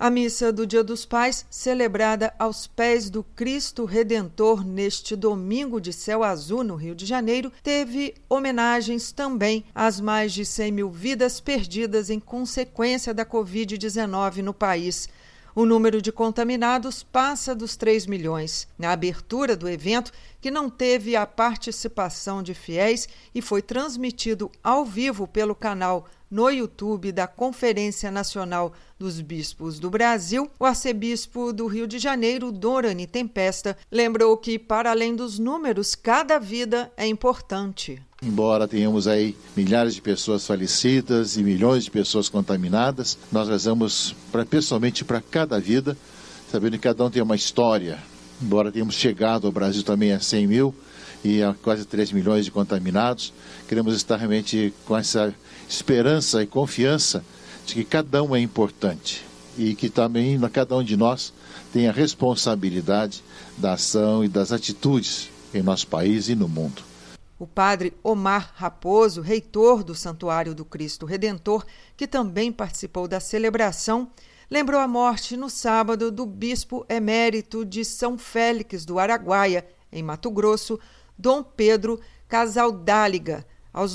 A missa do Dia dos Pais, celebrada aos pés do Cristo Redentor neste domingo de céu azul no Rio de Janeiro, teve homenagens também às mais de 100 mil vidas perdidas em consequência da Covid-19 no país. O número de contaminados passa dos 3 milhões. Na abertura do evento, que não teve a participação de fiéis e foi transmitido ao vivo pelo canal no YouTube da Conferência Nacional dos Bispos do Brasil, o arcebispo do Rio de Janeiro, Dorani Tempesta, lembrou que, para além dos números, cada vida é importante. Embora tenhamos aí milhares de pessoas falecidas e milhões de pessoas contaminadas, nós rezamos pessoalmente para cada vida, sabendo que cada um tem uma história. Embora tenhamos chegado ao Brasil também a 100 mil e a quase 3 milhões de contaminados, queremos estar realmente com essa esperança e confiança de que cada um é importante e que também cada um de nós tem a responsabilidade da ação e das atitudes em nosso país e no mundo. O padre Omar Raposo, reitor do Santuário do Cristo Redentor, que também participou da celebração, lembrou a morte no sábado do bispo emérito de São Félix do Araguaia, em Mato Grosso, Dom Pedro Casaldáliga, aos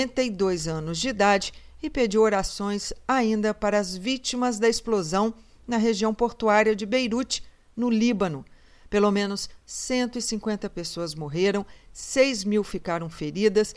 92 anos de idade, e pediu orações ainda para as vítimas da explosão na região portuária de Beirute, no Líbano. Pelo menos 150 pessoas morreram, 6 mil ficaram feridas,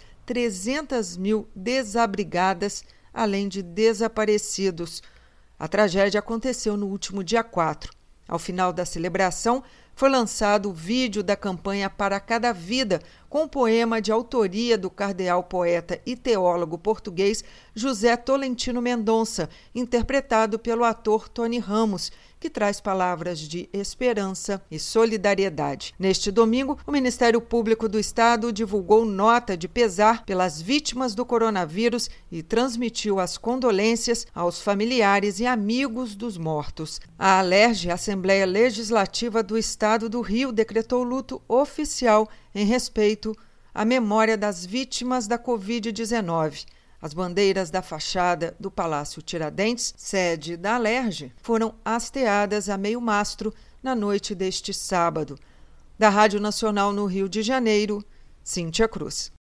300 mil desabrigadas, além de desaparecidos. A tragédia aconteceu no último dia 4. Ao final da celebração, foi lançado o vídeo da campanha Para Cada Vida, com o poema de autoria do cardeal poeta e teólogo português José Tolentino Mendonça, interpretado pelo ator Tony Ramos, que traz palavras de esperança e solidariedade. Neste domingo, o Ministério Público do Estado divulgou nota de pesar pelas vítimas do coronavírus e transmitiu as condolências aos familiares e amigos dos mortos. A ALERJ, Assembleia Legislativa do Estado do Rio, decretou luto oficial em respeito à memória das vítimas da Covid-19. As bandeiras da fachada do Palácio Tiradentes, sede da ALERJ, foram hasteadas a meio mastro na noite deste sábado. Da Rádio Nacional no Rio de Janeiro, Cíntia Cruz.